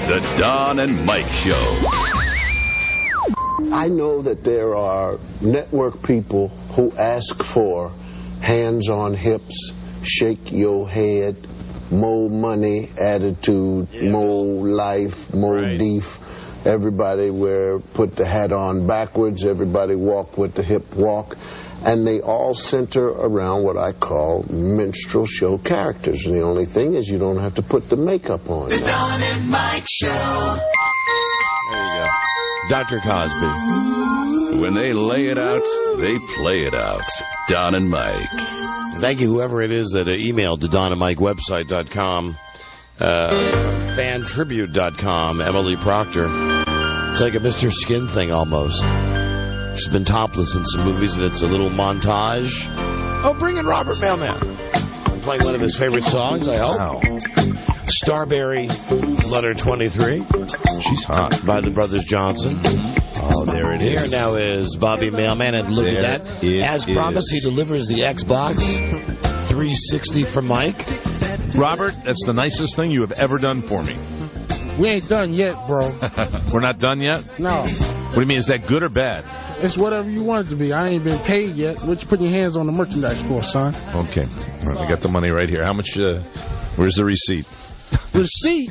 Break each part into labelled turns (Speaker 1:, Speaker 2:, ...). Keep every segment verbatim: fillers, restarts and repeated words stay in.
Speaker 1: The Don and Mike Show.
Speaker 2: I know that there are network people who ask for hands on hips, shake your head, more money, attitude, yeah. more life, more right. beef. Everybody wear, put the hat on backwards. Everybody walk with the hip walk. And they all center around what I call minstrel show characters. And the only thing is you don't have to put the makeup on.
Speaker 3: The Don and Mike Show.
Speaker 4: There you go. Doctor Cosby.
Speaker 1: When they lay it out, they play it out. Don and Mike.
Speaker 4: Thank you, whoever it is that uh, emailed to Don and Mike website dot com, uh, fan tribute dot com, Emily Proctor. It's like a Mister Skin thing almost. She's been topless in some movies, and it's a little montage. Oh, bring in Robert Mailman. I'm playing one of his favorite songs, I hope. Wow. Starberry Letter twenty-three.
Speaker 5: She's hot.
Speaker 4: By the Brothers Johnson.
Speaker 5: Oh, there it is.
Speaker 4: Here now is Bobby Mailman, and look there at that. As promised, he delivers the Xbox three sixty for Mike.
Speaker 5: Robert, that's the nicest thing you have ever done for me.
Speaker 6: We ain't done yet, bro.
Speaker 5: We're not done yet?
Speaker 6: No.
Speaker 5: What do you mean? Is that good or bad?
Speaker 6: It's whatever you want it to be. I ain't been paid yet. What you putting your hands on the merchandise for, son?
Speaker 5: Okay. All right, I got the money right here. How much? Uh, where's the receipt?
Speaker 6: Receipt?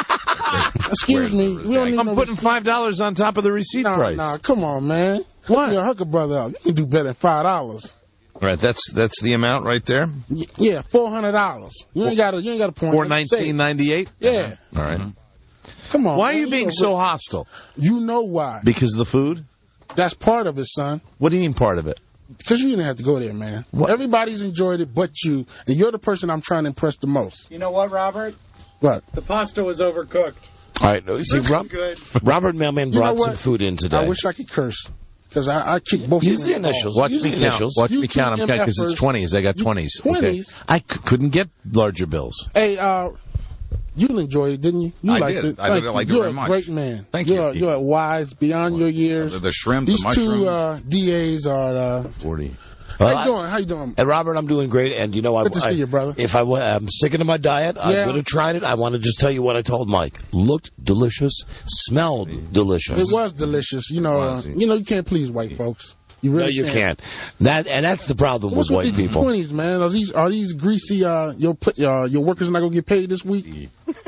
Speaker 6: Excuse me. We don't need
Speaker 5: I'm
Speaker 6: no
Speaker 5: putting
Speaker 6: receipt.
Speaker 5: five dollars on top of the receipt
Speaker 6: nah,
Speaker 5: price.
Speaker 6: Nah, come on, man.
Speaker 5: What?
Speaker 6: You're a hooker brother out. You can do better than five dollars.
Speaker 5: All right, that's that's the amount right there.
Speaker 6: Y yeah, four hundred dollars. You ain't got a you ain't got a point.
Speaker 5: Four nineteen ninety eight.
Speaker 6: Yeah.
Speaker 5: All right.
Speaker 6: Come on.
Speaker 5: Why
Speaker 6: man.
Speaker 5: are you being
Speaker 6: you
Speaker 5: so hostile?
Speaker 6: You know why?
Speaker 5: Because of the food.
Speaker 6: That's part of it, son.
Speaker 5: What do you mean part of it?
Speaker 6: Because you didn't have to go there, man.
Speaker 5: What?
Speaker 6: Everybody's enjoyed it but you, and you're the person I'm trying to impress the most.
Speaker 7: You know what, Robert?
Speaker 6: What?
Speaker 7: The pasta was overcooked.
Speaker 4: All right. See, Rob, Robert Mailman brought some food in today.
Speaker 6: I wish I could curse. Because I, I kick both
Speaker 4: Use the initials.
Speaker 5: Watch
Speaker 4: Use
Speaker 5: me
Speaker 4: the
Speaker 5: count.
Speaker 4: initials.
Speaker 5: Watch
Speaker 6: You
Speaker 5: me count them because it's twenties. I got twenties.
Speaker 6: twenties?
Speaker 5: Okay. I c couldn't get larger bills.
Speaker 6: Hey, uh, you enjoyed it, didn't you? You
Speaker 8: I
Speaker 6: liked
Speaker 8: did.
Speaker 6: it.
Speaker 8: I
Speaker 6: Thank
Speaker 8: did
Speaker 6: you.
Speaker 8: like it
Speaker 6: You're
Speaker 8: very
Speaker 6: a
Speaker 8: much.
Speaker 6: great man.
Speaker 8: Thank
Speaker 6: you're,
Speaker 8: you.
Speaker 6: You're wise, beyond your years.
Speaker 8: The, the shrimp,
Speaker 6: These
Speaker 8: the mushroom.
Speaker 6: two uh, D As are... Uh,
Speaker 5: forty.
Speaker 4: Well,
Speaker 6: how you doing? How you doing?
Speaker 4: And Robert, I'm doing great. And you know, I,
Speaker 6: Good to see
Speaker 4: I,
Speaker 6: you, brother.
Speaker 4: If I, I'm sticking to my diet, I
Speaker 6: Yeah.
Speaker 4: would have tried it. I want to just tell you what I told Mike. Looked delicious, smelled delicious.
Speaker 6: It was delicious. You know, uh, you know, you can't please white folks. You really
Speaker 4: no, you can't. That and that's the problem
Speaker 6: What's
Speaker 4: with
Speaker 6: with
Speaker 4: white
Speaker 6: these
Speaker 4: people.
Speaker 6: twenties, man? Are these are these greasy? Uh, your uh, your workers not gonna get paid this week?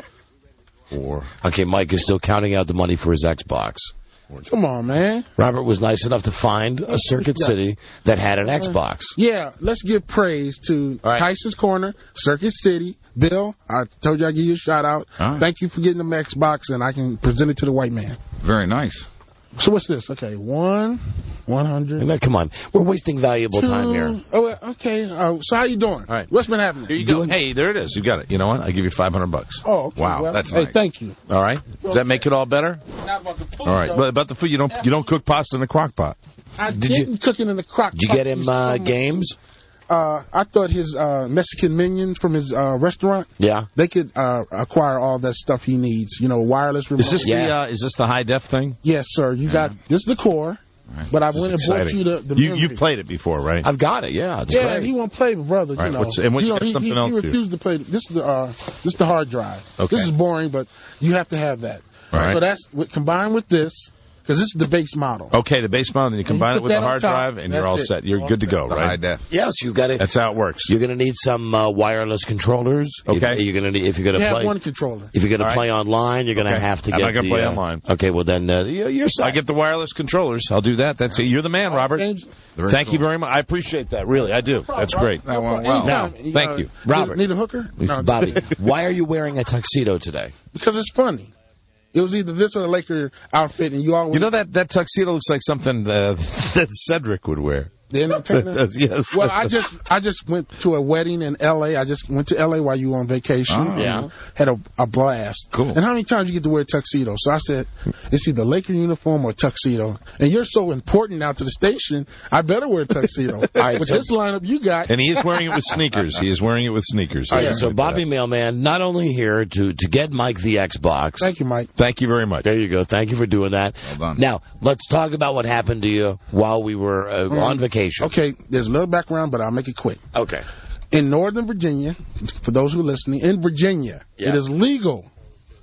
Speaker 5: Four.
Speaker 4: Okay, Mike is still counting out the money for his Xbox.
Speaker 6: Come on, man.
Speaker 4: Robert was nice enough to find a Circuit
Speaker 6: Yeah.
Speaker 4: City that had an Xbox.
Speaker 6: Yeah, let's give praise to
Speaker 5: right.
Speaker 6: Tyson's Corner, Circuit City. Bill, I told you I'd give you a shout out.
Speaker 8: Right.
Speaker 6: Thank you for getting them Xbox, and I can present it to the white man.
Speaker 8: Very nice.
Speaker 6: So what's this? Okay, one, one hundred.
Speaker 4: Now, come on, we're wasting valuable
Speaker 6: two,
Speaker 4: time here.
Speaker 6: Oh, okay. Uh, so how you doing?
Speaker 5: All right.
Speaker 6: What's been happening?
Speaker 5: Here you go. Hey, there it is. You got it. You know what? I give you five hundred bucks.
Speaker 6: Oh, okay.
Speaker 8: Wow,
Speaker 6: well,
Speaker 8: that's
Speaker 6: hey,
Speaker 8: nice.
Speaker 6: thank you.
Speaker 5: All right. Does that make it all better?
Speaker 6: Not about the food,
Speaker 5: All right.
Speaker 6: though.
Speaker 5: But about the food, you don't you don't cook pasta in a crock pot.
Speaker 6: I
Speaker 4: Did you-
Speaker 6: didn't cook it in the crock.
Speaker 4: Did you get him uh, games?
Speaker 6: Uh, I thought his uh, Mexican minions from his uh, restaurant,
Speaker 4: Yeah.
Speaker 6: they could uh, acquire all that stuff he needs. You know, wireless remote.
Speaker 5: Is this
Speaker 4: Yeah.
Speaker 5: the uh, is this the high def thing?
Speaker 6: Yes, sir. You got this is the core,
Speaker 8: Right.
Speaker 6: but I
Speaker 5: This
Speaker 6: went
Speaker 5: is
Speaker 6: and bought
Speaker 5: exciting.
Speaker 6: you the, the
Speaker 5: you
Speaker 6: memory.
Speaker 5: you've played it before, right?
Speaker 4: I've got it. Yeah, it's
Speaker 6: Yeah,
Speaker 4: great.
Speaker 6: he won't play, but brother.
Speaker 5: All right,
Speaker 6: you know,
Speaker 5: what's- and what-
Speaker 6: you
Speaker 5: you
Speaker 6: know,
Speaker 5: got
Speaker 6: he,
Speaker 5: something
Speaker 6: he,
Speaker 5: else
Speaker 6: he
Speaker 5: here.
Speaker 6: refused to play. This is the uh, this is the hard drive.
Speaker 5: Okay.
Speaker 6: This is boring, but you have to have that.
Speaker 5: Right.
Speaker 6: So that's with, combined with this, because this is the base model.
Speaker 5: Okay, the base model, then you combine
Speaker 6: put
Speaker 5: it with
Speaker 6: that
Speaker 5: the
Speaker 6: on
Speaker 5: hard
Speaker 6: top,
Speaker 5: drive, and you're
Speaker 6: that's
Speaker 5: all
Speaker 6: it.
Speaker 5: set. You're
Speaker 6: All
Speaker 5: good to
Speaker 6: set.
Speaker 5: go,
Speaker 8: The
Speaker 5: right?
Speaker 8: high def.
Speaker 4: Yes, you've got it.
Speaker 5: That's how it works.
Speaker 4: You're going to need some uh, wireless controllers.
Speaker 5: Okay.
Speaker 4: If, you're going to need if you're going
Speaker 6: You
Speaker 4: to
Speaker 6: have
Speaker 4: play.
Speaker 6: one controller.
Speaker 4: If you're going to
Speaker 5: All
Speaker 4: play
Speaker 5: right.
Speaker 4: online, you're going to
Speaker 5: Okay.
Speaker 4: have to
Speaker 5: I'm
Speaker 4: get.
Speaker 5: not gonna
Speaker 4: the,
Speaker 5: play
Speaker 4: uh,
Speaker 5: online.
Speaker 4: Okay, well then uh, you're, you're set.
Speaker 5: I get the wireless controllers. I'll do that. That's it. You're the man, Robert.
Speaker 6: James,
Speaker 8: Very
Speaker 5: Thank
Speaker 8: cool.
Speaker 5: you very much. I appreciate that. Really, I do. That's great.
Speaker 8: That went well.
Speaker 5: Now,
Speaker 6: anytime.
Speaker 5: thank
Speaker 6: Uh,
Speaker 5: you.
Speaker 4: Robert.
Speaker 6: Need, need a hooker? No,
Speaker 4: Bobby, why are you wearing a tuxedo today?
Speaker 6: because it's funny. It was either this or the Laker outfit, and you always
Speaker 5: You know that that tuxedo looks like something uh, that Cedric would wear.
Speaker 6: the entertainer.
Speaker 5: Yes.
Speaker 6: Well, I just I just went to a wedding in L A. I just went to L A while you were on vacation.
Speaker 8: Oh.
Speaker 6: you
Speaker 4: Yeah.
Speaker 6: know, had a, a blast.
Speaker 5: Cool.
Speaker 6: And how many times you get to wear a tuxedo? So I said, it's either Laker uniform or tuxedo. And you're so important now to the station, I better wear a tuxedo.
Speaker 4: right,
Speaker 6: With
Speaker 4: so-
Speaker 6: this lineup you got.
Speaker 5: And he is wearing it with sneakers. He is wearing it with sneakers.
Speaker 4: All right,
Speaker 5: Yeah.
Speaker 4: so Bobby Mailman, not only here to, to get Mike the Xbox.
Speaker 6: Thank you, Mike.
Speaker 5: Thank you very much.
Speaker 4: There you go. Thank you for doing that.
Speaker 8: Well done.
Speaker 4: Now, let's talk about what happened to you while we were uh,
Speaker 6: Mm.
Speaker 4: on vacation.
Speaker 6: Okay, there's a little background, but I'll make it quick.
Speaker 4: Okay.
Speaker 6: In Northern Virginia, for those who are listening, in Virginia,
Speaker 4: Yeah.
Speaker 6: it is legal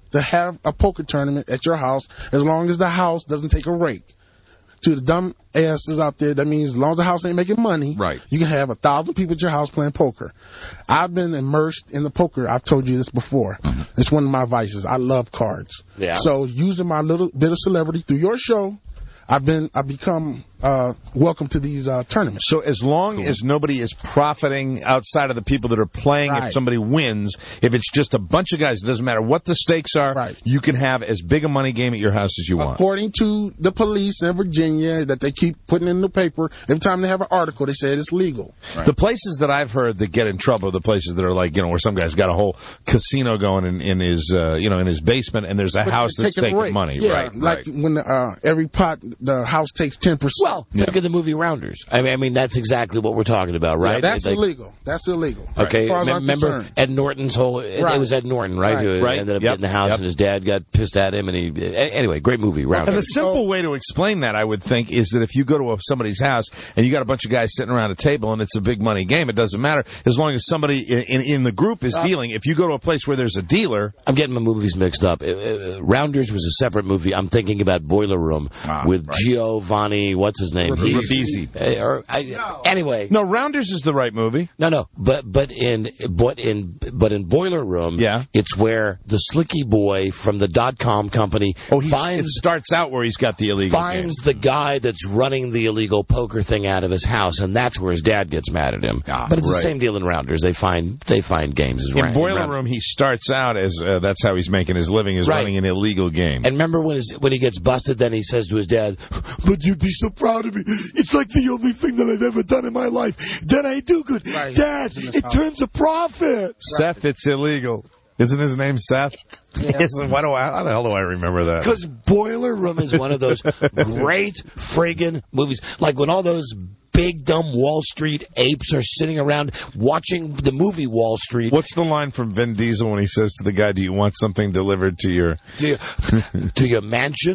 Speaker 6: to have a poker tournament at your house as long as the house doesn't take a rake. To the dumb asses out there, that means as long as the house ain't making money,
Speaker 5: right,
Speaker 6: you can have a thousand people at your house playing poker. I've been immersed in the poker. I've told you this before. Mm-hmm. It's one of my vices. I love cards.
Speaker 4: Yeah.
Speaker 6: So using my little bit of celebrity through your show, I've been, I've become uh, welcome to these uh, tournaments.
Speaker 8: So as long cool. as nobody is profiting outside of the people that are playing, right. if somebody wins, if it's just a bunch of guys, it doesn't matter what the stakes are,
Speaker 6: right.
Speaker 8: you can have as big a money game at your house as you want.
Speaker 6: According to the police in Virginia that they keep putting in the paper, every time they have an article, they say it's legal.
Speaker 8: Right. The places that I've heard that get in trouble are the places that are like, you know, where some guy's got a whole casino going in, in his, uh, you know, in his basement, and there's a
Speaker 6: but
Speaker 8: house that's taking
Speaker 6: rate.
Speaker 8: money.
Speaker 6: Yeah,
Speaker 8: right,
Speaker 6: like
Speaker 8: right.
Speaker 6: when uh, every pot, the house takes ten percent.
Speaker 4: Well, think
Speaker 8: yeah.
Speaker 4: of the movie Rounders. I mean, I mean, that's exactly what we're talking about, right?
Speaker 6: Yeah, that's
Speaker 4: like,
Speaker 6: illegal. That's illegal.
Speaker 4: Okay,
Speaker 6: as as
Speaker 4: remember
Speaker 6: concerned.
Speaker 4: Ed Norton's whole, it,
Speaker 6: right.
Speaker 4: it was Ed Norton, right,
Speaker 6: right.
Speaker 4: who
Speaker 8: right.
Speaker 4: ended up
Speaker 8: yep.
Speaker 4: getting the house,
Speaker 8: yep.
Speaker 4: and his dad got pissed at him, and he, anyway, great movie, Rounders.
Speaker 8: And the simple way to explain that, I would think, is that if you go to a, somebody's house and you got a bunch of guys sitting around a table and it's a big money game, it doesn't matter as long as somebody in, in, in the group is uh, dealing. If you go to a place where there's a dealer,
Speaker 4: I'm getting my movies mixed up. It, it, Rounders was a separate movie. I'm thinking about Boiler Room ah, with right. Giovanni, what's his name?
Speaker 8: Ribisi.
Speaker 4: Uh, or, I, no. Anyway,
Speaker 8: no, Rounders is the right movie.
Speaker 4: No, no, but but in but in but in Boiler Room,
Speaker 8: yeah.
Speaker 4: it's where the slicky boy from the dot com company
Speaker 8: oh, he
Speaker 4: finds
Speaker 8: it starts out where he's got the illegal
Speaker 4: finds
Speaker 8: game.
Speaker 4: the guy that's running the illegal poker thing out of his house, and that's where his dad gets mad at him.
Speaker 8: Ah,
Speaker 4: but it's
Speaker 8: right.
Speaker 4: the same deal in Rounders. They find they find games as
Speaker 8: in
Speaker 4: ra-
Speaker 8: Boiler
Speaker 4: round-
Speaker 8: Room. He starts out as uh, that's how he's making his living, is
Speaker 4: right.
Speaker 8: running an illegal game.
Speaker 4: And remember when his, when he gets busted, then he says to his dad, "But you'd be so proud of me. It's like the only thing that I've ever done in my life. Then I do good.
Speaker 6: Right.
Speaker 4: Dad, it house. turns a profit." Right.
Speaker 8: Seth, it's illegal. Isn't his name Seth?
Speaker 6: Yeah.
Speaker 8: Why do I, how the hell do I remember that?
Speaker 4: Because Boiler Room is one of those great friggin' movies. Like when all those big, dumb Wall Street apes are sitting around watching the movie Wall Street.
Speaker 8: What's the line from Vin Diesel when he says to the guy, do you want something delivered to your...
Speaker 4: To your, to your mansion?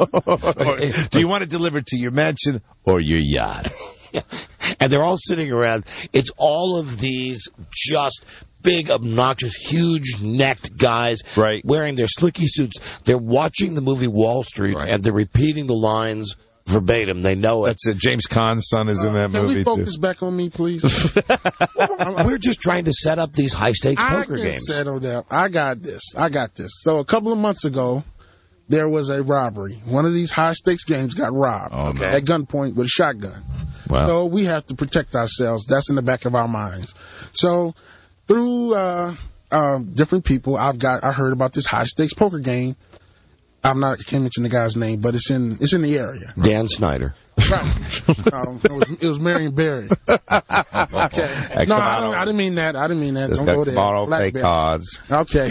Speaker 8: Do you want it delivered to your mansion or your yacht?
Speaker 4: Yeah. And they're all sitting around. It's all of these just big, obnoxious, huge-necked guys
Speaker 8: right.
Speaker 4: wearing their slicky suits. They're watching the movie Wall Street, right. and they're repeating the lines verbatim. They know it.
Speaker 8: That's it. James Caan's son is uh, in that
Speaker 6: can
Speaker 8: movie,
Speaker 6: we focus
Speaker 8: too.
Speaker 6: back on me, please?
Speaker 4: We're just trying to set up these high-stakes poker
Speaker 6: I can
Speaker 4: games.
Speaker 6: settle down. I got this. I got this. So a couple of months ago, there was a robbery. One of these high-stakes games got robbed
Speaker 8: oh, no.
Speaker 6: at gunpoint with a shotgun.
Speaker 8: Wow.
Speaker 6: So we have to protect ourselves. That's in the back of our minds. So through uh, uh, different people, I've got I heard about this high-stakes poker game. I'm not I can't mention the guy's name, but it's in it's in the area.
Speaker 4: Dan Snyder.
Speaker 6: Right. um, it, was, it was Marion Barry. Okay.
Speaker 8: Hey,
Speaker 6: no,
Speaker 8: on,
Speaker 6: I, don't, I didn't mean that. I didn't mean that.
Speaker 8: Just
Speaker 6: Don't go there.
Speaker 8: Borrow
Speaker 6: Blackberry.
Speaker 8: fake cards.
Speaker 6: Okay.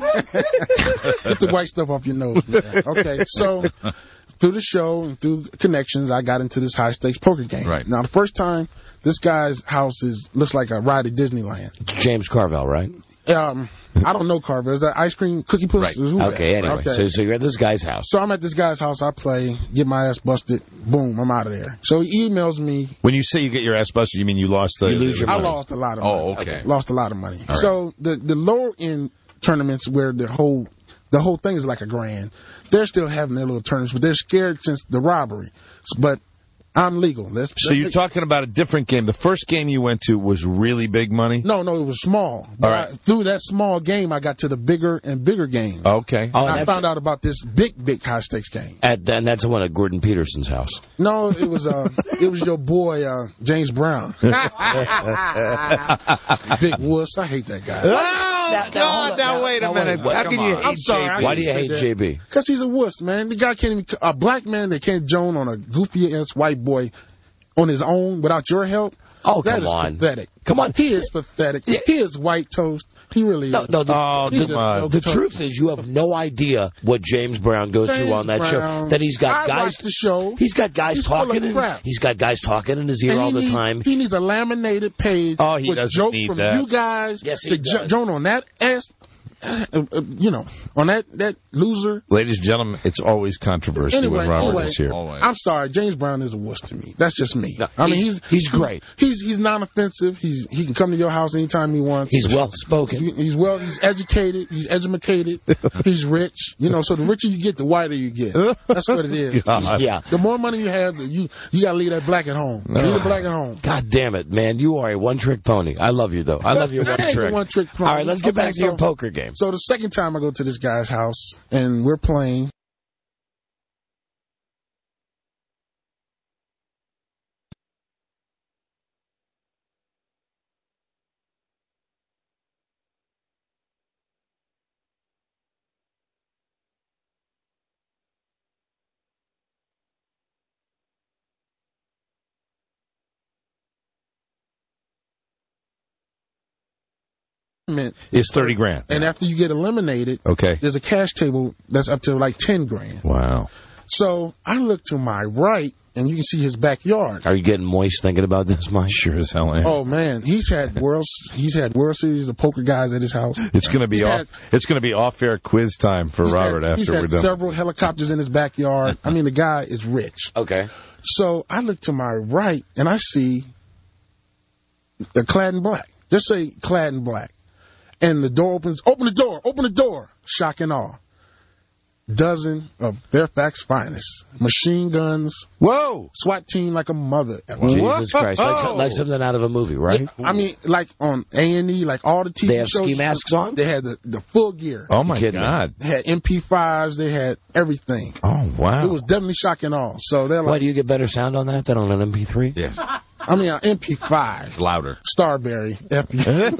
Speaker 6: Get the white stuff off your nose, man. Okay. So through the show and through connections, I got into this high-stakes poker game.
Speaker 8: Right.
Speaker 6: Now, the first time, this guy's house is looks like a ride at Disneyland.
Speaker 4: It's James Carville, right?
Speaker 6: Um, I don't know Carville. Is that ice cream cookie puss?
Speaker 4: Right. Okay, anyway.
Speaker 6: Okay.
Speaker 4: So, so you're at this guy's house.
Speaker 6: So I'm at this guy's house. I play, get my ass busted. Boom, I'm out of there. So he emails me.
Speaker 8: When you say you get your ass busted, you mean you lost the...
Speaker 4: You lose your
Speaker 6: I
Speaker 4: money.
Speaker 6: lost a lot of money.
Speaker 8: Oh, okay.
Speaker 6: Lost a lot of money.
Speaker 8: All
Speaker 6: so
Speaker 8: right.
Speaker 6: the the lower end tournaments where the whole the whole thing is like a grand, they're still having their little tournaments, but they're scared since the robbery. But I'm legal. Let's,
Speaker 8: so
Speaker 6: let's
Speaker 8: you're
Speaker 6: make,
Speaker 8: talking about a different game. The first game you went to was really big money?
Speaker 6: No, no, it was small. But
Speaker 8: All right.
Speaker 6: I, through that small game, I got to the bigger and bigger game.
Speaker 8: Okay.
Speaker 4: Oh,
Speaker 6: I found out about this big, big high stakes game.
Speaker 4: At, and that's the one at Gordon Peterson's house.
Speaker 6: No, it was uh, it was your boy uh, James Brown. Big wuss. I hate that guy.
Speaker 8: Oh,
Speaker 4: Now- now,
Speaker 8: God,
Speaker 4: hold on.
Speaker 8: now,
Speaker 4: Now-
Speaker 8: wait a
Speaker 4: now,
Speaker 8: minute.
Speaker 4: wait,
Speaker 8: How
Speaker 4: come
Speaker 8: can you
Speaker 4: on.
Speaker 8: hate
Speaker 6: I'm sorry, I
Speaker 8: J B?
Speaker 4: Why do you hate J B?
Speaker 6: Because he's a wuss, man. The guy can't even, a black man that can't joan on a goofy ass white boy on his own without your help.
Speaker 4: Oh,
Speaker 6: That
Speaker 4: come
Speaker 6: is
Speaker 4: on.
Speaker 6: pathetic.
Speaker 4: Come on.
Speaker 6: He is pathetic. He is white toast. He really is.
Speaker 4: No, no, the,
Speaker 8: Oh,
Speaker 6: He's
Speaker 8: come
Speaker 6: just
Speaker 8: on.
Speaker 6: no
Speaker 4: the
Speaker 6: toast.
Speaker 4: truth is you have no idea what James Brown goes
Speaker 6: James
Speaker 4: through on that
Speaker 6: Brown.
Speaker 4: show. That he's got
Speaker 6: I
Speaker 4: guys.
Speaker 6: watched the show.
Speaker 4: He's got guys
Speaker 6: He's full of
Speaker 4: talking. In,
Speaker 6: crap.
Speaker 4: he's got guys talking in his ear
Speaker 6: And
Speaker 4: all
Speaker 6: he
Speaker 4: the
Speaker 6: need-
Speaker 4: time.
Speaker 6: He needs a laminated page
Speaker 8: Oh, he
Speaker 6: with
Speaker 8: to
Speaker 6: joke
Speaker 8: need
Speaker 6: from
Speaker 8: that.
Speaker 6: you guys
Speaker 4: Yes, he
Speaker 6: to jo-
Speaker 4: does.
Speaker 6: joan on that ass uh, uh, you know, on that, that loser.
Speaker 8: Ladies and gentlemen, it's always controversy
Speaker 6: Anyway,
Speaker 8: when Robert
Speaker 6: anyway,
Speaker 8: is here.
Speaker 6: I'm sorry, James Brown is a wuss to me. That's just me.
Speaker 4: No,
Speaker 6: I mean,
Speaker 4: he's-
Speaker 6: he's
Speaker 4: he's great.
Speaker 6: He's he's non-offensive. He's he can come to your house anytime he wants.
Speaker 4: He's well spoken.
Speaker 6: He- He's well. He's educated. He's educated. He's rich. You know, so the richer you get, the whiter you get. That's what it is.
Speaker 8: God.
Speaker 4: Yeah.
Speaker 6: The more money you have, the- you you gotta leave that black at home. Leave the black at home.
Speaker 4: God damn it, man. You are a one-trick pony. I love you, though. I love your
Speaker 6: I ain't a
Speaker 4: one-trick.
Speaker 6: one-trick pony.
Speaker 4: All right, let's get
Speaker 6: Okay,
Speaker 4: back to
Speaker 6: so-
Speaker 4: your poker game.
Speaker 6: So the second time I go to this guy's house and we're playing.
Speaker 8: It's thirty grand.
Speaker 6: And after you get eliminated,
Speaker 8: Okay.
Speaker 6: there's a cash table that's up to like ten grand.
Speaker 8: Wow.
Speaker 6: So I look to my right, and you can see his backyard.
Speaker 4: Are you getting moist thinking about this, Mike?
Speaker 8: Sure as hell am.
Speaker 6: Oh man, he's had world he's had World Series of poker guys at his house.
Speaker 8: It's gonna be
Speaker 6: He's
Speaker 8: off.
Speaker 6: had-
Speaker 8: it's gonna be off-air quiz time for
Speaker 6: He's
Speaker 8: Robert
Speaker 6: had, he's
Speaker 8: after
Speaker 6: had
Speaker 8: we're done.
Speaker 6: several helicopters in his backyard. I mean, the guy is rich.
Speaker 4: Okay.
Speaker 6: So I look to my right, and I see a clad in black. Just say clad in black. And the door opens. Open the door. Open the door. Shock and awe. Dozen of Fairfax finest. Machine guns.
Speaker 8: Whoa!
Speaker 6: SWAT team like a mother.
Speaker 4: Jesus Christ. Like,
Speaker 8: Oh.
Speaker 4: like something out of a movie, right?
Speaker 6: I mean, like on A and E, like all the T V
Speaker 4: They have
Speaker 6: shows.
Speaker 4: ski masks on?
Speaker 6: They had the, the full gear.
Speaker 8: Oh my
Speaker 4: kidding me?
Speaker 8: God!
Speaker 6: They had M P fives. They had everything.
Speaker 8: Oh wow!
Speaker 6: It was definitely shock and awe. So they're
Speaker 4: Why,
Speaker 6: like,
Speaker 4: do you get better sound on that than on an M P three?
Speaker 5: Yes.
Speaker 6: I mean, an M P five.
Speaker 5: Louder.
Speaker 6: Starberry. F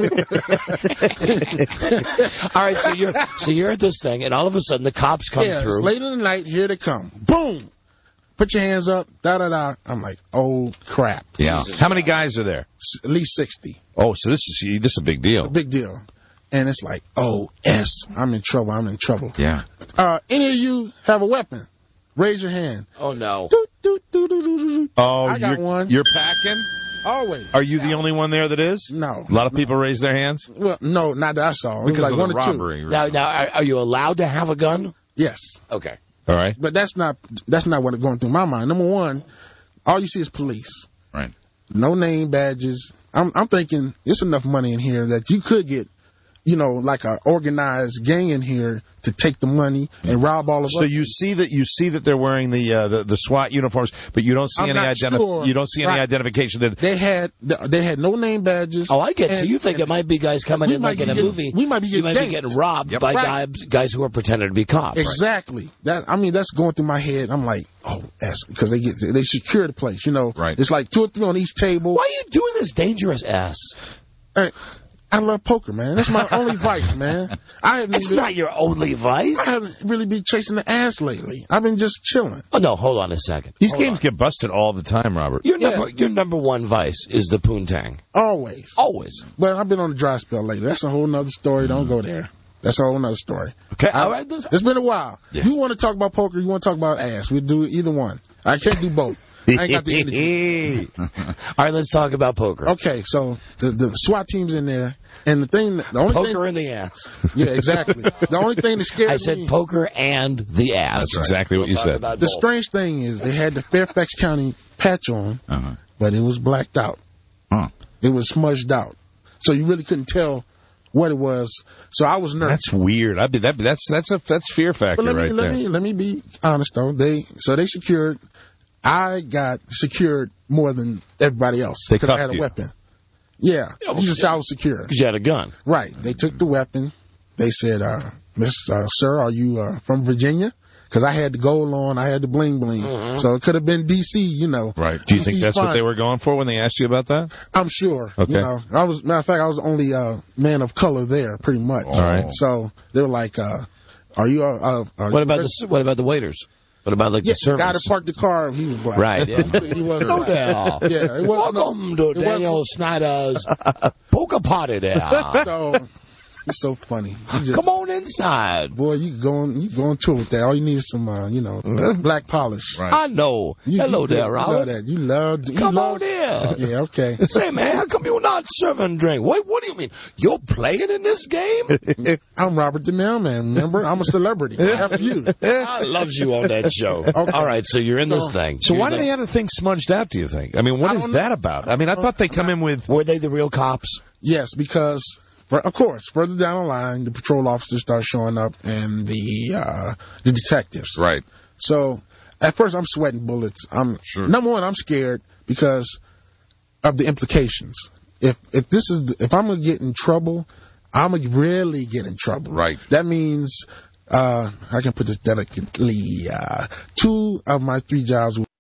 Speaker 4: All right, so you're so you're at this thing, and all of a sudden the cops come
Speaker 6: Yeah, it's
Speaker 4: through.
Speaker 6: late in the night. Here they come. Boom. Put your hands up. Da da da. I'm like, oh crap.
Speaker 5: Yeah.
Speaker 8: How many guys are there?
Speaker 6: S- At least sixty.
Speaker 8: Oh, so this is this is a big deal.
Speaker 6: Big deal. And it's like, oh S. I'm in trouble. I'm in trouble.
Speaker 5: Yeah.
Speaker 6: Uh, any of you have a weapon? Raise your hand.
Speaker 4: Oh no!
Speaker 6: Doot, doot, doot, doot, doot, doot.
Speaker 8: Oh,
Speaker 6: I got
Speaker 8: you're,
Speaker 6: one.
Speaker 8: You're packing.
Speaker 6: Always.
Speaker 8: Are you the only one there that is?
Speaker 6: No.
Speaker 8: A lot of people raise their hands.
Speaker 6: Well, no, not that I saw. It was
Speaker 5: Because
Speaker 6: like
Speaker 5: of
Speaker 6: one
Speaker 5: the
Speaker 6: or two.
Speaker 5: robbery.
Speaker 4: Now, now, are, are you allowed to have a gun?
Speaker 6: Yes.
Speaker 4: Okay.
Speaker 8: All right.
Speaker 6: But that's not that's not what's going through my mind. Number one, all you see is police.
Speaker 5: Right.
Speaker 6: No name badges. I'm I'm thinking it's enough money in here that you could get, you know, like a organized gang in here to take the money and rob all of
Speaker 8: So
Speaker 6: us.
Speaker 8: you see that you see that they're wearing the uh, the, the SWAT uniforms, but you don't see
Speaker 6: I'm
Speaker 8: any
Speaker 6: not
Speaker 8: identi-
Speaker 6: sure.
Speaker 8: you don't see any
Speaker 6: Right.
Speaker 8: identification that
Speaker 6: They had they had no name badges.
Speaker 4: Oh, I get. So
Speaker 6: And-
Speaker 4: you think it might be guys coming
Speaker 6: we
Speaker 4: in
Speaker 6: might
Speaker 4: like in
Speaker 6: be
Speaker 4: a
Speaker 6: getting-
Speaker 4: movie?
Speaker 6: we might be
Speaker 4: you
Speaker 6: getting
Speaker 4: might be
Speaker 6: ganked.
Speaker 4: getting robbed
Speaker 5: Yep.
Speaker 4: by
Speaker 6: Right.
Speaker 4: guys guys who are pretending to be cops.
Speaker 6: Exactly. That I mean, that's going through my head. I'm like, oh, that's because they get they secure the place. You know,
Speaker 5: Right.
Speaker 6: It's like two or three on each table.
Speaker 4: Why are you doing this dangerous ass?
Speaker 6: Hey, I love poker, man. That's my only vice, man. I haven't
Speaker 4: It's
Speaker 6: even,
Speaker 4: not your only
Speaker 6: I
Speaker 4: vice.
Speaker 6: haven't really been chasing the ass lately. I've been just chilling.
Speaker 4: Oh no, hold on a second.
Speaker 8: these
Speaker 4: Hold
Speaker 8: games
Speaker 4: on.
Speaker 8: get busted all the time, Robert.
Speaker 4: Your
Speaker 6: Yeah.
Speaker 4: number your number one vice is the poontang.
Speaker 6: Always.
Speaker 4: Always.
Speaker 6: But I've been on a dry spell lately. That's a whole nother story. Don't go there. That's a whole nother story.
Speaker 4: Okay.
Speaker 6: I-
Speaker 4: All right. Let's,
Speaker 6: It's been a while.
Speaker 5: Yes.
Speaker 6: You want to talk about poker, you want to talk about ass. We do either one. I can't do both. I ain't got the energy.
Speaker 4: all right. Let's talk about poker.
Speaker 6: Okay, so the, the SWAT team's in there, and the thing, the only
Speaker 4: Poker in the ass.
Speaker 6: thing, yeah, exactly. The only thing that scares
Speaker 4: I said
Speaker 6: me,
Speaker 4: poker and the ass.
Speaker 8: That's exactly what
Speaker 4: We'll
Speaker 8: you
Speaker 4: talk
Speaker 8: said.
Speaker 4: about
Speaker 6: the
Speaker 4: both.
Speaker 6: strange thing is they had the Fairfax County patch on,
Speaker 5: Uh-huh.
Speaker 6: but it was blacked out.
Speaker 5: Huh.
Speaker 6: It was smudged out, so you really couldn't tell what it was. So I was nervous.
Speaker 8: That's weird. I be that that's that's a that's fear factor
Speaker 6: But let me
Speaker 8: right
Speaker 6: let
Speaker 8: there.
Speaker 6: me let me be honest though. They so they secured. I got secured more than everybody else
Speaker 8: They
Speaker 6: because I
Speaker 8: cuffed
Speaker 6: had a
Speaker 8: you.
Speaker 6: weapon. Yeah,
Speaker 4: Yeah,
Speaker 6: you just say I was secure.
Speaker 4: Because you had a gun.
Speaker 6: Right. They took the weapon. They said, uh, Miss uh, Sir, are you uh, from Virginia? Because I had the gold on, I had the bling bling.
Speaker 4: Mhm.
Speaker 6: So it could have been D C, you know.
Speaker 5: Right.
Speaker 8: Do you think
Speaker 6: D C's
Speaker 8: that's what
Speaker 6: fine.
Speaker 8: they were going for when they asked you about that?
Speaker 6: I'm sure.
Speaker 8: Okay.
Speaker 6: You know, I was matter of fact, I was the only uh, man of color there, pretty much.
Speaker 8: All right.
Speaker 6: So they were like, uh, "Are you? Uh, uh, are
Speaker 4: What
Speaker 6: you
Speaker 4: about the What about the waiters? What about like
Speaker 6: Yeah,
Speaker 4: the
Speaker 6: the guy that
Speaker 4: servants?
Speaker 6: parked the car, he was black.
Speaker 4: Right. Yeah.
Speaker 6: He wasn't
Speaker 4: Hello
Speaker 6: black.
Speaker 4: there.
Speaker 6: Yeah, it wasn't-
Speaker 4: Welcome to
Speaker 6: it wasn't-
Speaker 4: Daniel Snyder's poker party there.
Speaker 6: So He's so funny. He just,
Speaker 4: Come on inside.
Speaker 6: boy, you going you going tour with that. All you need is some, uh, you know, black polish.
Speaker 5: Right.
Speaker 4: I know.
Speaker 6: You,
Speaker 4: Hello
Speaker 6: you,
Speaker 4: there,
Speaker 6: you
Speaker 4: Robert.
Speaker 6: love that. You love. You
Speaker 4: Come
Speaker 6: love,
Speaker 4: on in.
Speaker 6: Yeah, okay.
Speaker 4: Say, man, how come you're not serving drink? Wait, what do you mean? You're playing in this game?
Speaker 6: I'm Robert the Mailman. Remember, I'm a celebrity. F you.
Speaker 4: I loves you on that show. All right, so you're in this thing.
Speaker 8: So
Speaker 4: You're
Speaker 8: why do
Speaker 4: the-
Speaker 8: they have the thing smudged out, do you think? I mean, what
Speaker 6: I
Speaker 8: is
Speaker 6: don't
Speaker 8: that
Speaker 6: know.
Speaker 8: about? I mean, I thought they come in with...
Speaker 4: Were they the real cops?
Speaker 6: Yes, because, for, of course, further down the line, the patrol officers start showing up and the uh, the detectives.
Speaker 5: Right.
Speaker 6: So, at first, I'm sweating bullets. I'm
Speaker 5: Sure.
Speaker 6: Number one, I'm scared because of the implications. If if this is the, if I'm gonna get in trouble, I'm gonna really get in trouble.
Speaker 5: Right.
Speaker 6: That means uh, I can put this delicately. Uh, two of my three jobs. Will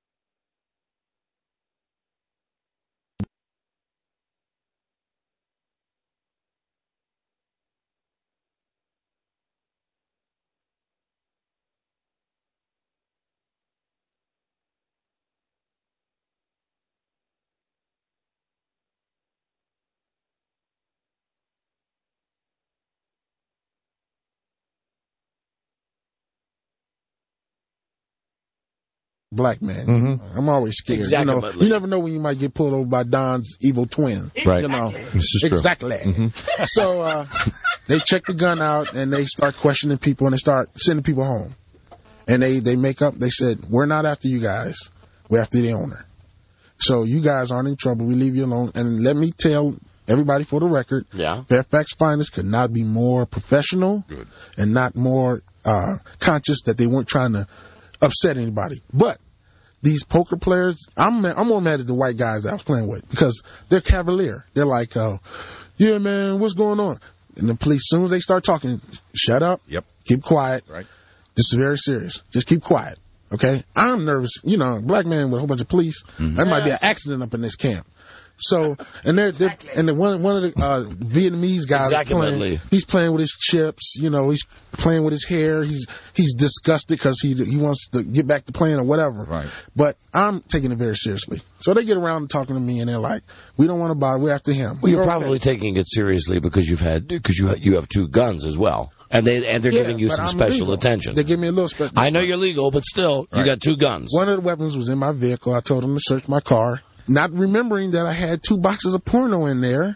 Speaker 6: Black man.
Speaker 8: Mm-hmm.
Speaker 6: I'm always scared. You know,
Speaker 4: Exactly.
Speaker 6: you never know when you might get pulled over by Don's evil twin.
Speaker 8: Right.
Speaker 6: You know,
Speaker 8: This is true.
Speaker 6: exactly. So uh, they check the gun out and they start questioning people and they start sending people home. And they, they make up. They said, "We're not after you guys. We're after the owner. So you guys aren't in trouble. We leave you alone." And let me tell everybody for the record,
Speaker 4: Yeah.
Speaker 6: Fairfax Finest could not be more professional
Speaker 5: Good.
Speaker 6: and not more uh, conscious that they weren't trying to upset anybody. But these poker players, I'm ma- I'm more mad at the white guys that I was playing with because they're cavalier. They're like, uh, "Yeah, man, what's going on?" And the police, as soon as they start talking, shut up.
Speaker 5: Yep.
Speaker 6: Keep quiet.
Speaker 5: Right.
Speaker 6: This is very serious. Just keep quiet. Okay? I'm nervous. You know, a black man with a whole bunch of police. There might be an accident up in this camp. So, and they're, they're and then one one of the uh, Vietnamese guys
Speaker 4: Exactly.
Speaker 6: playing, he's playing with his chips. You know, he's playing with his hair. He's he's disgusted because he he wants to get back to playing or whatever.
Speaker 5: Right.
Speaker 6: But I'm taking it very seriously. So they get around and talking to me, and they're like, "We don't want to buy. We're after him."
Speaker 4: Well, you're
Speaker 6: Okay.
Speaker 4: probably taking it seriously because you've had because you you have two guns as well, and they and they're
Speaker 6: Yeah,
Speaker 4: giving you
Speaker 6: but
Speaker 4: some
Speaker 6: I'm
Speaker 4: special
Speaker 6: legal.
Speaker 4: attention.
Speaker 6: They give me a little special.
Speaker 4: I know you're legal, but still, you
Speaker 5: Right.
Speaker 4: got two guns.
Speaker 6: One of the weapons was in my vehicle. I told them to search my car, not remembering that I had two boxes of porno in there.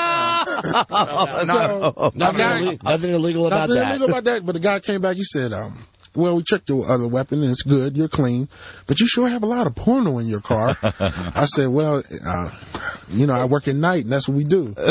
Speaker 6: So,
Speaker 4: Nothing,
Speaker 6: guy-
Speaker 4: ille- nothing illegal about
Speaker 6: Nothing
Speaker 4: that.
Speaker 6: illegal about that. But the guy came back. He said, um, "Well, we checked your other weapon, and it's good. You're clean. But you sure have a lot of porno in your car." I said, "Well, uh, you know, I work at night, and that's what we do. we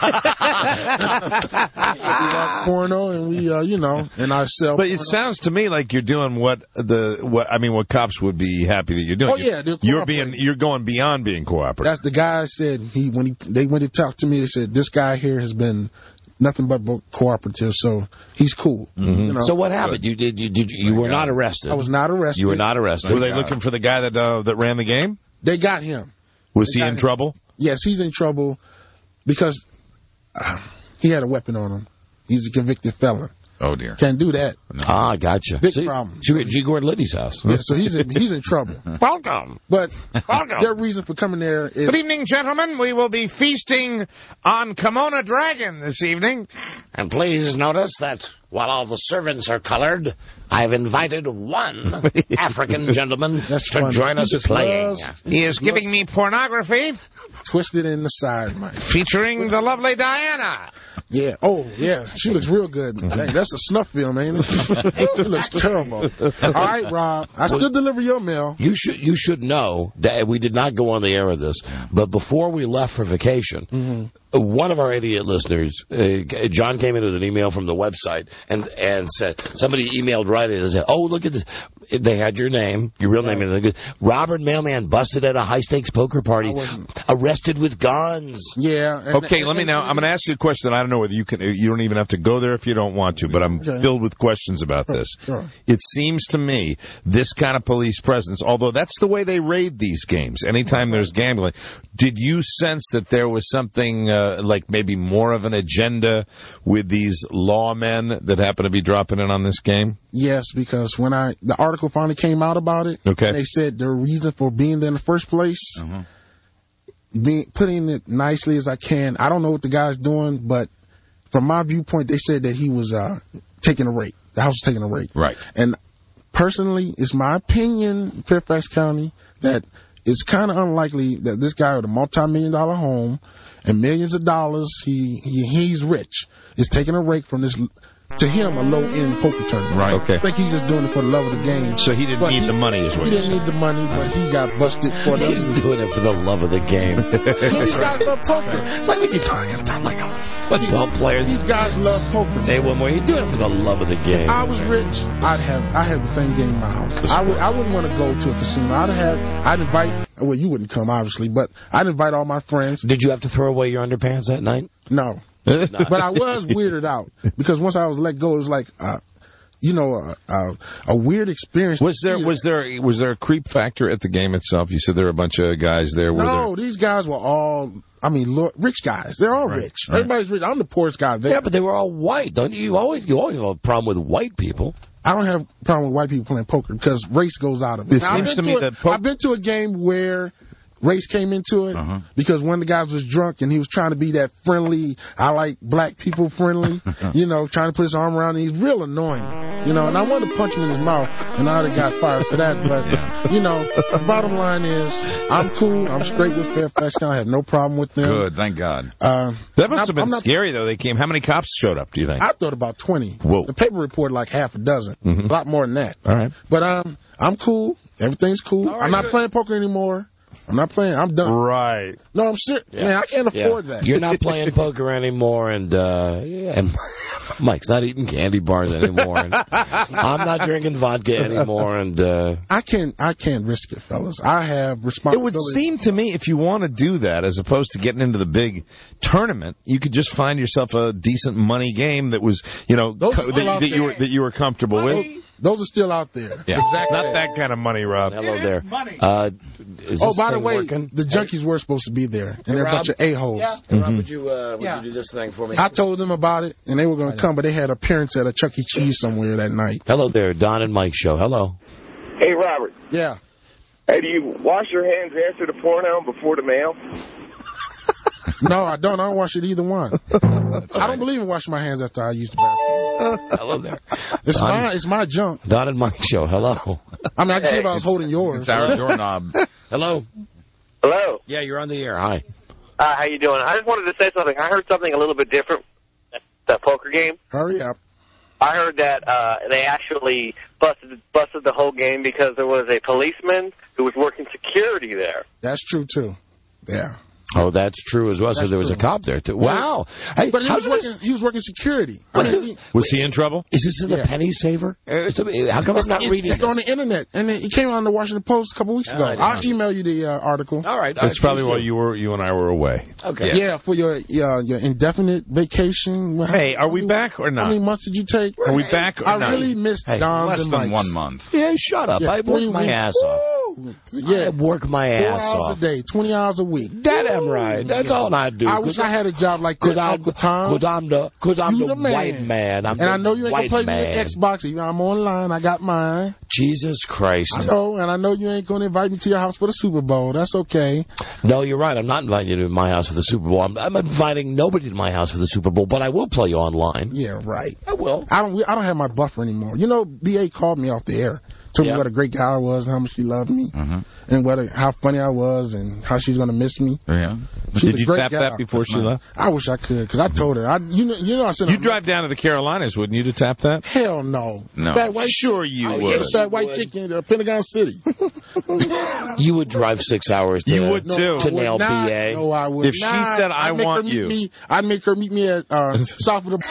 Speaker 6: watch porno, and we, uh, you know, and I sell
Speaker 8: But
Speaker 6: porno."
Speaker 8: it sounds to me like you're doing what the what I mean what cops would be happy that you're doing.
Speaker 6: Oh, yeah, they're
Speaker 8: you're being
Speaker 6: cooperating.
Speaker 8: you're going beyond being cooperative.
Speaker 6: That's the guy said he when he they went to talk to me. They said this guy here has been nothing but cooperative, so he's cool. You know?
Speaker 4: So what happened? You did you did you, you were not arrested.
Speaker 6: I was not arrested.
Speaker 4: You were not arrested.
Speaker 8: Were they looking for the guy that uh, that ran the game?
Speaker 6: They got him.
Speaker 8: Was
Speaker 6: They
Speaker 8: he
Speaker 6: got
Speaker 8: in
Speaker 6: him.
Speaker 8: trouble?
Speaker 6: Yes, he's in trouble because uh, he had a weapon on him. He's a convicted felon.
Speaker 5: Oh, dear.
Speaker 6: Can't do that.
Speaker 4: Ah, gotcha.
Speaker 6: Big
Speaker 4: See,
Speaker 6: problem.
Speaker 4: So you were at G. Gordon Liddy's house.
Speaker 6: Yeah, so he's in, he's in trouble.
Speaker 4: Welcome.
Speaker 6: But their reason for coming there is
Speaker 8: Good evening, gentlemen. We will be feasting on Kimona Dragon this evening.
Speaker 4: And please notice that while all the servants are colored, I've invited one African gentleman
Speaker 6: That's
Speaker 4: to
Speaker 6: funny.
Speaker 4: join
Speaker 6: He
Speaker 4: us
Speaker 6: just
Speaker 4: playing.
Speaker 6: loves-
Speaker 8: He is giving me pornography
Speaker 6: twisted in the side, Mike.
Speaker 8: featuring the lovely Diana.
Speaker 6: Yeah. Oh, yeah. She looks real good. Dang, that's a snuff film, ain't it? She looks terrible. All right, Rob. I still deliver your mail.
Speaker 4: You should you should know that we did not go on the air with this, but before we left for vacation,
Speaker 6: Mm-hmm.
Speaker 4: one of our idiot listeners, uh, John, came in with an email from the website and and said somebody emailed right in and said, "Oh, look at this! They had your name, your real name, and Robert Mailman busted at a high stakes poker party, arrested with guns."
Speaker 6: Yeah. and-
Speaker 8: Okay,
Speaker 6: and-
Speaker 8: let me
Speaker 6: and-
Speaker 8: now. I'm going to ask you a question that I don't know whether you can. You don't even have to go there if you don't want to. But I'm
Speaker 6: Okay.
Speaker 8: filled with questions about this.
Speaker 6: Sure.
Speaker 8: It seems to me this kind of police presence, although that's the way they raid these games. Anytime there's gambling, did you sense that there was something uh, like maybe more of an agenda with these lawmen that happen to be dropping in on this game?
Speaker 6: Yes, because when I the article finally came out about it,
Speaker 8: Okay.
Speaker 6: they said their reason for being there in the first place, being putting it nicely as I can. I don't know what the guy's doing, but from my viewpoint, they said that he was uh, taking a rake. The house was taking a rake.
Speaker 8: Right.
Speaker 6: And personally, it's my opinion, Fairfax County, that it's kind of unlikely that this guy with a multi-million dollar home and millions of dollars, he, he he's rich, is taking a rake from this, to him, a low-end poker tournament.
Speaker 8: Right. Okay.
Speaker 6: I think he's just doing it for the love of the game.
Speaker 8: So he didn't
Speaker 6: But
Speaker 8: need
Speaker 6: he-
Speaker 8: the money, is what
Speaker 6: He
Speaker 8: you're
Speaker 6: didn't
Speaker 8: saying.
Speaker 6: need the money, but he got busted for the
Speaker 4: He's doing it for the love of the game.
Speaker 6: These guys love poker.
Speaker 4: It's like when you're talking about like a football player.
Speaker 6: These guys love poker.
Speaker 4: Say one more. You're doing it for the love of the game.
Speaker 6: If I was rich, I'd have I have the same game in my house. I would I wouldn't want to go to a casino. I'd have I'd invite well you wouldn't come obviously, but I'd invite all my friends.
Speaker 4: Did you have to throw away your underpants that night?
Speaker 6: No, but I was weirded out because once I was let go, it was like uh, you know a, a, a weird experience.
Speaker 8: Was there was there was there a creep factor at the game itself? You said there were a bunch of guys there. Were
Speaker 6: No,
Speaker 8: there...
Speaker 6: these guys were all. I mean, look, rich guys. They're all
Speaker 8: Right,
Speaker 6: rich.
Speaker 8: right.
Speaker 6: Everybody's rich. I'm the poorest guy there.
Speaker 4: Yeah, but they were all white, don't you? You always you always have a problem with white people.
Speaker 6: I don't have a problem with white people playing poker because race goes out of it.
Speaker 8: It
Speaker 6: Now, I've
Speaker 8: seems
Speaker 6: been
Speaker 8: to me
Speaker 6: a-
Speaker 8: that po-
Speaker 6: I've been to a game where race came into it
Speaker 8: Uh-huh.
Speaker 6: because one of the guys was drunk and he was trying to be that friendly, I like black people friendly, you know, trying to put his arm around him. He's real annoying, you know, and I wanted to punch him in his mouth and I would have got fired for that. But, you know, the bottom line is I'm cool. I'm straight with Fairfax County. I have no problem with them.
Speaker 5: Good, thank God.
Speaker 6: Uh,
Speaker 8: That must have been
Speaker 6: I'm not-
Speaker 8: scary, though. They came. How many cops showed up, do you think?
Speaker 6: I thought about twenty.
Speaker 8: Whoa.
Speaker 6: The paper reported like half a dozen.
Speaker 8: Mhm.
Speaker 6: A lot more than that.
Speaker 8: All right.
Speaker 6: But um, I'm cool. Everything's cool.
Speaker 4: All right,
Speaker 6: I'm not
Speaker 4: good.
Speaker 6: playing poker anymore. I'm not playing. I'm done.
Speaker 8: Right.
Speaker 6: No, I'm serious.
Speaker 4: Yeah.
Speaker 6: Man, I can't
Speaker 4: Yeah.
Speaker 6: afford that.
Speaker 4: You're not playing poker anymore, and uh, yeah, and Mike's not eating candy bars anymore. And I'm not drinking vodka anymore, and uh,
Speaker 6: I can't. I can't risk it, fellas. I have
Speaker 8: It
Speaker 6: responsibility.
Speaker 8: would seem to me if you want to do that, as opposed to getting into the big tournament, you could just find yourself a decent money game that was, you know,
Speaker 6: Those
Speaker 8: co-
Speaker 6: are still
Speaker 8: that,
Speaker 6: out
Speaker 8: that you
Speaker 6: there.
Speaker 8: were that you were comfortable with.
Speaker 6: Those are still out there.
Speaker 8: Yeah.
Speaker 6: Exactly.
Speaker 8: Not that kind of money, Rob.
Speaker 4: hello there.
Speaker 7: money.
Speaker 4: Uh, is
Speaker 6: Oh,
Speaker 4: this
Speaker 6: by the
Speaker 4: thing
Speaker 6: way,
Speaker 4: working?
Speaker 6: the junkies were supposed to be there, and they're a
Speaker 4: Rob?
Speaker 6: bunch of a-holes.
Speaker 7: Yeah.
Speaker 4: Hey, Rob, would you uh, would
Speaker 7: Yeah.
Speaker 4: you do this thing for me?
Speaker 6: I told them about it, and they were going to come, but they had an appearance at a Chuck E. Cheese somewhere that night.
Speaker 4: Hello there, Don and Mike show. Hello.
Speaker 9: Hey, Robert.
Speaker 6: Yeah.
Speaker 9: Hey, do you wash your hands after the porno and before the mail?
Speaker 6: No, I don't. I don't wash it either one. I don't believe in washing my hands after I use the bathroom.
Speaker 4: Hello there.
Speaker 6: It's
Speaker 4: Don,
Speaker 6: my, it's my junk.
Speaker 4: Don and Mike show. Hello.
Speaker 6: I mean, I can see if I was holding yours.
Speaker 5: It's our doorknob.
Speaker 4: Hello.
Speaker 9: Hello.
Speaker 4: Yeah, you're on the air. Hi.
Speaker 9: Uh, how you doing? I just wanted to say something. I heard something a little bit different. That poker game.
Speaker 6: Hurry up.
Speaker 9: I heard that uh, they actually busted busted the whole game because there was a policeman who was working security there.
Speaker 6: That's true, too. Yeah.
Speaker 4: Oh, that's true as well. So
Speaker 6: That's
Speaker 4: there was a
Speaker 6: true.
Speaker 4: cop there too. Wow. Hey,
Speaker 6: But he
Speaker 4: how
Speaker 6: was,
Speaker 4: did
Speaker 6: working,
Speaker 4: this,
Speaker 6: he was working security. I
Speaker 4: What
Speaker 6: mean,
Speaker 4: do-
Speaker 6: he-
Speaker 8: Was he in trouble?
Speaker 4: is this in the
Speaker 6: Yeah.
Speaker 4: penny saver? Uh, somebody- How come I'm not
Speaker 6: it's,
Speaker 4: reading
Speaker 6: it's
Speaker 4: this?
Speaker 6: on the internet, and it came on the Washington Post a couple weeks
Speaker 4: Oh,
Speaker 6: ago.
Speaker 4: I didn't
Speaker 6: I'll
Speaker 4: know.
Speaker 6: email you the uh, article.
Speaker 4: All right. all
Speaker 8: That's
Speaker 4: right,
Speaker 8: probably
Speaker 4: please
Speaker 8: while
Speaker 4: do.
Speaker 8: you were you and I were away.
Speaker 4: Okay.
Speaker 6: Yeah, for your uh, your indefinite vacation. How-
Speaker 8: Hey, are we
Speaker 6: how many-
Speaker 8: back or
Speaker 6: How
Speaker 8: not?
Speaker 6: many months did you take?
Speaker 8: Are we back or
Speaker 6: I
Speaker 8: not?
Speaker 6: really missed
Speaker 4: Hey,
Speaker 6: Don's
Speaker 5: Less
Speaker 6: and
Speaker 5: than
Speaker 6: Mike's.
Speaker 5: one month.
Speaker 4: Yeah, shut up.
Speaker 6: Yeah,
Speaker 4: I
Speaker 6: three
Speaker 4: work my
Speaker 6: weeks.
Speaker 4: ass off.
Speaker 6: Woo!
Speaker 4: I
Speaker 6: Yeah,
Speaker 4: work my
Speaker 6: four
Speaker 4: ass
Speaker 6: hours
Speaker 4: off.
Speaker 6: a day, twenty hours a week.
Speaker 4: That am right. That's all I do.
Speaker 6: I wish I had a job like that
Speaker 4: Cause
Speaker 6: all
Speaker 4: I'm,
Speaker 6: the time.
Speaker 4: cause I'm the, cause I'm
Speaker 6: You
Speaker 4: the,
Speaker 6: the man.
Speaker 4: white man. I'm
Speaker 6: and
Speaker 4: the
Speaker 6: I know you ain't gonna
Speaker 4: white
Speaker 6: play
Speaker 4: man.
Speaker 6: me in Xbox. Even I'm online. I got mine.
Speaker 4: Jesus Christ.
Speaker 6: I know, and I know you ain't gonna invite me to your house for the Super Bowl. That's okay.
Speaker 4: No, you're right. I'm not inviting you to my house for the Super Bowl. I'm, I'm inviting nobody to my house for the Super Bowl, but I will play you online.
Speaker 6: Yeah, right.
Speaker 4: I will.
Speaker 6: I don't. I don't have my buffer anymore. You know, B A called me off the air, told
Speaker 4: Yeah.
Speaker 6: me what a great guy I was, and how much she loved me,
Speaker 5: Mm-hmm.
Speaker 6: and what a, how funny I was, and how she's gonna miss me.
Speaker 5: Yeah.
Speaker 6: She's
Speaker 8: Did
Speaker 6: a
Speaker 8: you
Speaker 6: great
Speaker 8: tap
Speaker 6: guy.
Speaker 8: that before she left?
Speaker 6: I wish I could, because I told her. I, you know, you know, I said
Speaker 8: You'd drive down to the Carolinas, wouldn't you, to tap that?
Speaker 6: Hell no.
Speaker 5: No.
Speaker 6: That white
Speaker 8: Sure you
Speaker 6: Oh,
Speaker 8: would.
Speaker 6: yeah, that white chick in uh, Pentagon City.
Speaker 4: You would drive six hours to,
Speaker 8: You would
Speaker 6: No,
Speaker 8: too.
Speaker 6: I
Speaker 4: to
Speaker 6: would
Speaker 4: nail
Speaker 6: not.
Speaker 4: P A.
Speaker 6: No, I would
Speaker 8: If she
Speaker 6: not.
Speaker 8: said, "I
Speaker 6: I'd make her
Speaker 8: want
Speaker 6: meet
Speaker 8: you."
Speaker 6: me, I'd make her meet me at uh, south of the.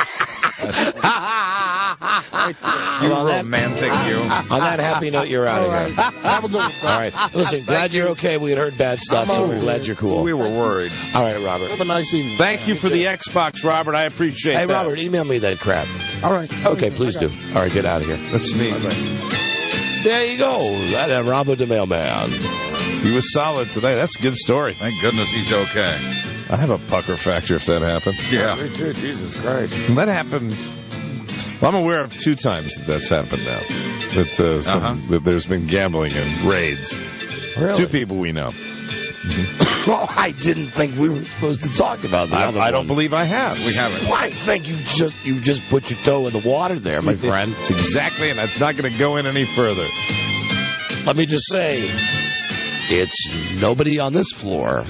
Speaker 5: You
Speaker 4: Well, that-
Speaker 5: romantic, you.
Speaker 4: On that happy note, you're out
Speaker 6: All
Speaker 4: of
Speaker 6: right.
Speaker 4: here.
Speaker 6: Have a good one.
Speaker 4: All right. Listen, glad you're okay. We had heard bad stuff, so we're glad you're cool.
Speaker 5: We were worried.
Speaker 4: All right, Robert.
Speaker 6: Have a nice evening.
Speaker 8: Thank you for the Xbox, Robert. I appreciate
Speaker 4: Hey,
Speaker 8: that.
Speaker 4: Robert, email me that crap.
Speaker 6: All right.
Speaker 4: Okay, please do. All right, get out of here.
Speaker 8: That's neat.
Speaker 4: There you go. That uh, Robert the mailman.
Speaker 8: He was solid today. That's a good story.
Speaker 5: Thank goodness he's okay.
Speaker 8: I have a pucker factor if that happens.
Speaker 5: Yeah.
Speaker 4: Me too, Jesus Christ.
Speaker 8: That happened. Well, I'm aware of two times that that's happened now. That, uh, some,
Speaker 5: Uh-huh.
Speaker 8: that there's been gambling and raids.
Speaker 4: Really?
Speaker 8: Two people we know.
Speaker 4: Well, I didn't think we were supposed to talk about the
Speaker 8: I,
Speaker 4: other
Speaker 8: I
Speaker 4: one.
Speaker 8: don't believe I have.
Speaker 5: We haven't.
Speaker 4: Well, I think you just you just put your toe in the water there, my friend.
Speaker 8: It's exactly, and that's not going to go in any further.
Speaker 4: Let me just say, it's nobody on this floor.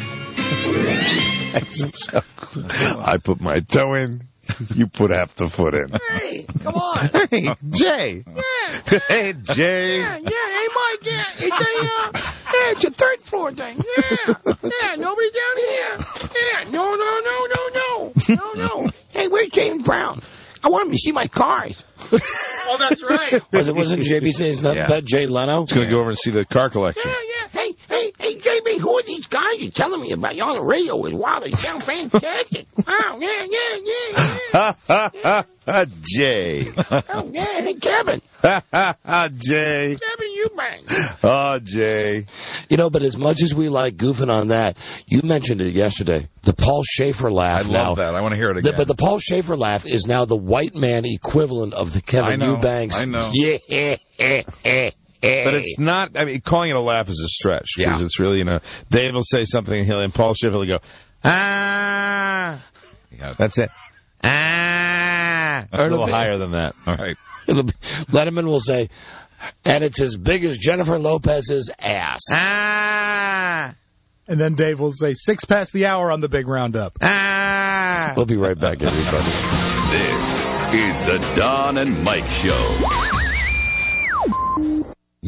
Speaker 8: I put my toe in. You put half the foot in.
Speaker 4: Hey, come on.
Speaker 8: Hey, Jay.
Speaker 4: Yeah.
Speaker 8: Hey, Jay.
Speaker 4: Yeah, yeah, hey, Mike, yeah, it's a, uh, yeah, it's a third floor thing, yeah, yeah, nobody down here, yeah, no, no, no, no, no, no, no, hey, where's James Brown? I want him to see my cars.
Speaker 7: Oh, that's right.
Speaker 4: Was it, wasn't J B saying something
Speaker 8: Yeah.
Speaker 4: about Jay Leno?
Speaker 8: He's going to go over and see the car collection.
Speaker 4: Yeah, yeah, hey, hey, hey, J B, who are these guys you're telling me about? You're on the radio with Wow, they sound fantastic. Oh, yeah, yeah, yeah, yeah.
Speaker 8: Jay.
Speaker 4: Oh, yeah, hey, Kevin.
Speaker 8: Jay.
Speaker 4: Kevin Eubank.
Speaker 8: Oh, Jay.
Speaker 4: You know, but as much as we like goofing on that, you mentioned it yesterday. The Paul Schaefer laugh
Speaker 5: I
Speaker 4: now.
Speaker 5: love that. I want to hear it
Speaker 4: The,
Speaker 5: again.
Speaker 4: but the Paul Schaefer laugh is now the white man equivalent of the
Speaker 5: I
Speaker 4: Kevin
Speaker 5: know,
Speaker 4: Eubanks.
Speaker 5: I know.
Speaker 4: Yeah.
Speaker 8: But it's not, I mean, calling it a laugh is a stretch. Because
Speaker 4: Yeah.
Speaker 8: it's really, you know, Dave will say something and, he'll, and Paul Schaefer will go, ah.
Speaker 5: Yeah.
Speaker 8: That's it. Ah. A little higher than that.
Speaker 5: All right.
Speaker 4: It'll be, Letterman will say, and it's as big as Jennifer Lopez's ass.
Speaker 8: Ah.
Speaker 10: And then Dave will say, six past the hour on the big roundup.
Speaker 8: Ah.
Speaker 4: We'll be right back, everybody.
Speaker 1: This is the Don and Mike Show.